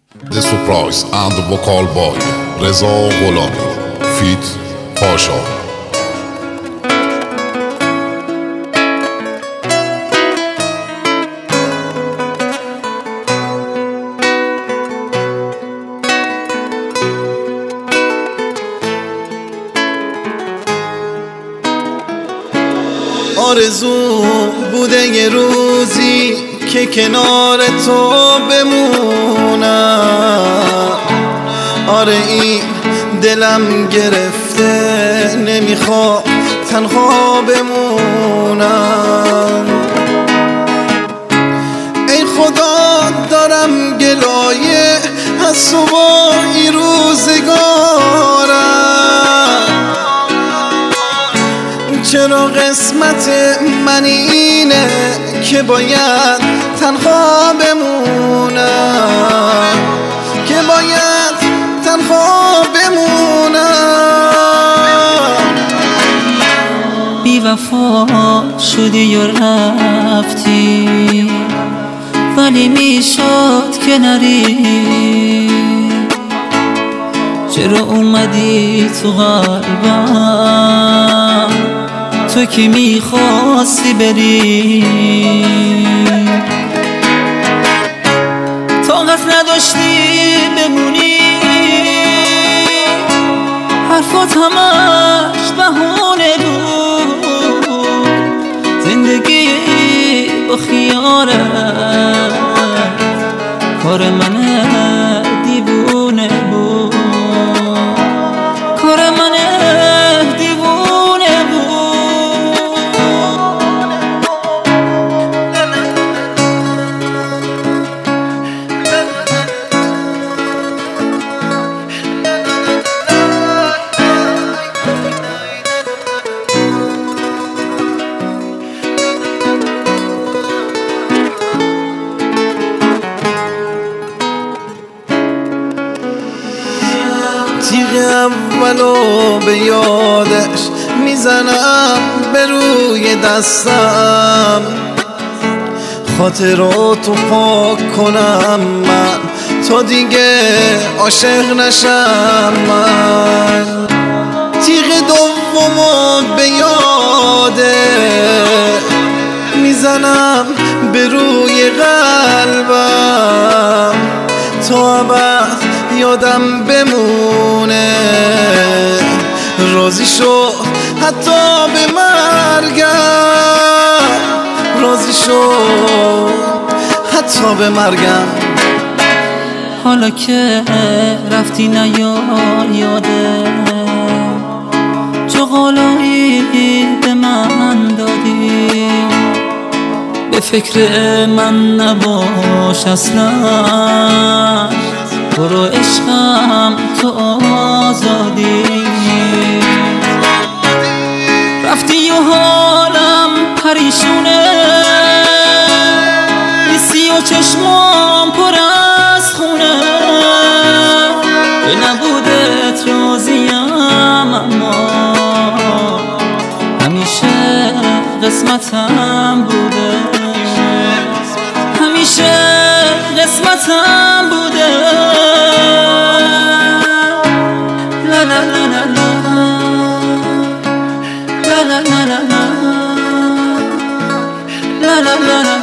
The Surprise and the Vocal by رضا غلامی فیت پاشا. آرزو بوده یه روزی که کنار تو بمونم. آره این دلم گرفته نمیخوام تنها بمونم. ای خدا دارم گلایه از تو با این روزگارم. چرا قسمت من اینه که باید تنها بمونم، که باید تنها بمونم. بی وفا شدی و رفتی، ولی میشد که نری. چرا اومدی تو قلبم تو که میخواستی بری؟ طاقت نداشتی بمونی، حرفات همش بهونه بود. زندگی با خیالت کار من دیوونه بود، کار من دیوونه بود. تیغ اولو به یادش میزنم به روی دستم، خاطراتو پاک کنم من تا دیگه عاشق نشم من. تیغ دومو به یاده میزنم به روی قلبم تا ابد یادم بمونه. راضی شو حتی به مرگم، راضی شو حتی به مرگم. حالا که رفتی یاده چغالایی به من دادی. به فکر من نباش اصلا، برو عشقم تو آزادی. رفتی و حالم پریشونه، نیستی و چشمام پر از خونه. به نبودت راضیم اما همیشه قسمتم بوده، همیشه قسمتم بوده. لا لا لا لا لا لا لا لا لا لا لا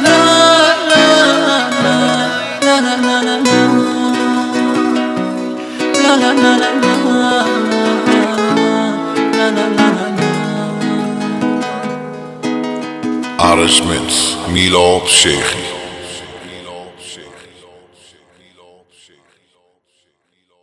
لا لا لا. Arrangement میلاد شیخی.